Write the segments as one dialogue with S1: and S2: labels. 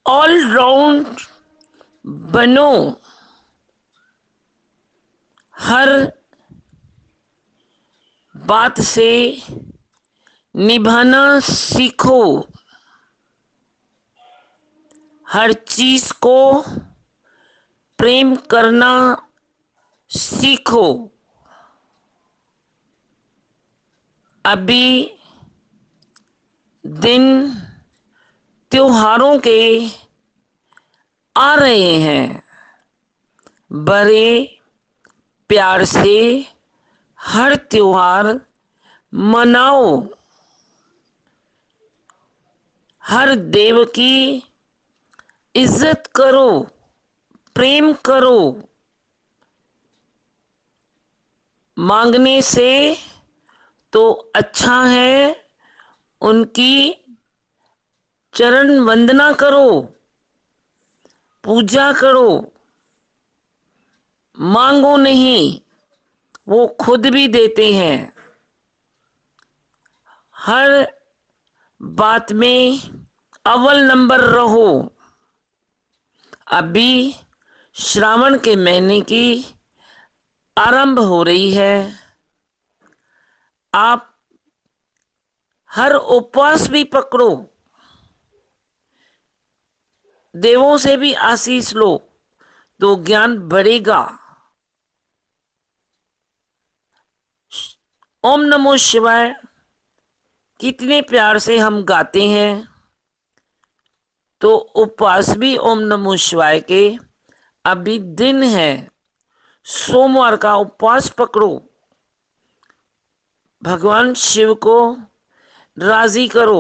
S1: All round बनो, हर बात से निभाना सीखो, हर चीज को प्रेम करना सीखो। अभी दिन त्योहारों के आ रहे हैं, बड़े प्यार से हर त्योहार मनाओ, हर देव की इज्जत करो, प्रेम करो। मांगने से तो अच्छा है उनकी चरण वंदना करो, पूजा करो। मांगो नहीं, वो खुद भी देते हैं। हर बात में अव्वल नंबर रहो। अभी श्रावण के महीने की आरंभ हो रही है। आप हर उपवास भी पकड़ो, देवों से भी आशीष लो तो ज्ञान बढ़ेगा। ओम नमो शिवाय कितने प्यार से हम गाते हैं, तो उपवास भी ओम नमो शिवाय के अभी दिन है। सोमवार का उपवास पकड़ो, भगवान शिव को राजी करो।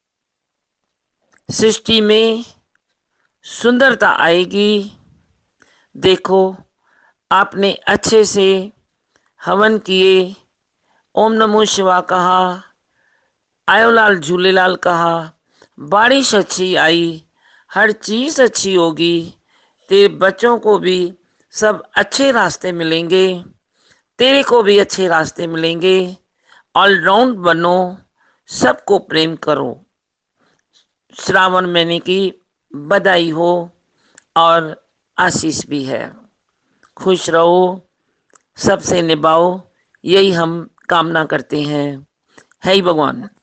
S1: सृष्टि में सुंदरता आएगी। देखो, आपने अच्छे से हवन किए, ओम नमो शिवा कहा, आयोलाल झूलेलाल कहा, बारिश अच्छी आई, हर चीज अच्छी होगी। तेरे बच्चों को भी सब अच्छे रास्ते मिलेंगे, तेरे को भी अच्छे रास्ते मिलेंगे। ऑलराउंड बनो, सबको प्रेम करो। श्रावण महीने की बधाई हो और आशीष भी है। खुश रहो, सबसे निभाओ, यही हम कामना करते हैं। हे भगवान।